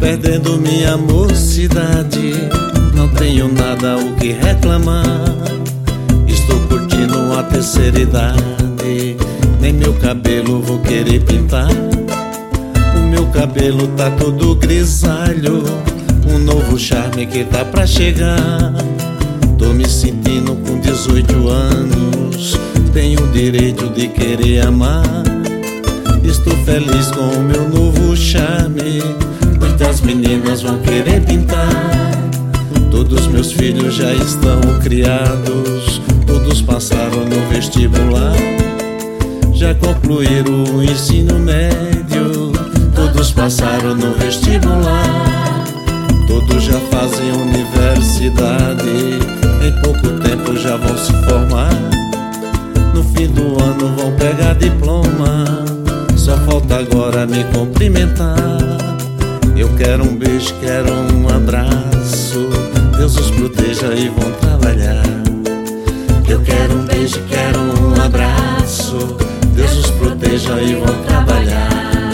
perdendo minha mocidade, não tenho nada o que reclamar. Estou curtindo a terceira idade, nem meu cabelo vou querer pintar. O meu cabelo tá todo grisalho, um novo charme que tá pra chegar. Tô me sentindo com 18 anos, tenho o direito de querer amar. Estou feliz com o meu novo charme, muitas meninas vão querer pintar. Todos meus filhos já estão criados, todos passaram no vestibular. Já concluíram o ensino médio, todos passaram no vestibular. Todos já fazem universidade, em pouco tempo já vão se formar. No fim do ano vão pegar diploma, só falta agora me cumprimentar. Eu quero um beijo, quero um abraço, Deus os proteja e vão trabalhar. Eu quero um beijo, quero um abraço, Deus os proteja e vão trabalhar.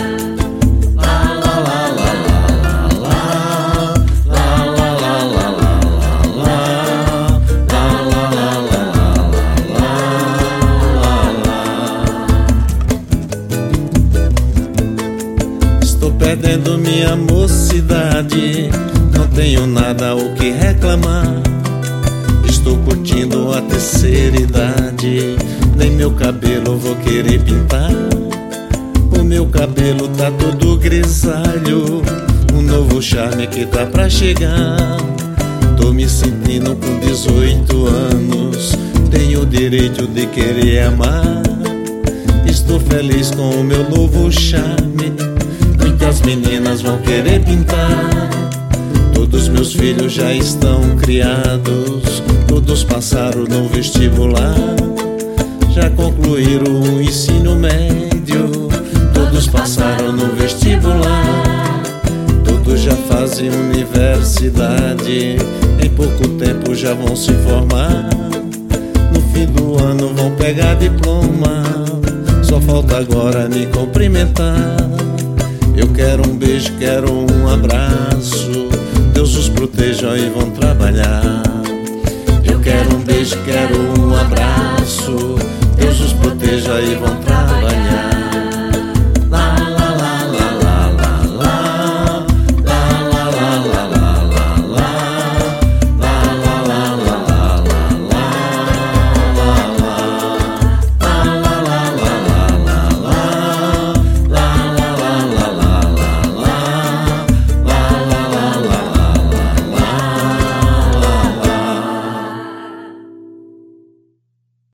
Estou perdendo minha mocidade, não tenho nada o que reclamar. Estou curtindo a terceira idade, nem meu cabelo vou querer pintar. O meu cabelo tá todo grisalho, um novo charme que tá pra chegar. Tô me sentindo com 18 anos, tenho o direito de querer amar. Estou feliz com o meu novo charme, muitas meninas vão querer pintar. Todos meus filhos já estão criados, todos passaram no vestibular. Já concluíram o ensino médio, todos passaram no vestibular. Todos já fazem universidade, em pouco tempo já vão se formar. No fim do ano vão pegar diploma, só falta agora me cumprimentar. Eu quero um beijo, quero um abraço, Deus os proteja e vão trabalhar. Eu quero um beijo, quero um abraço, Deus os proteja e vão trabalhar.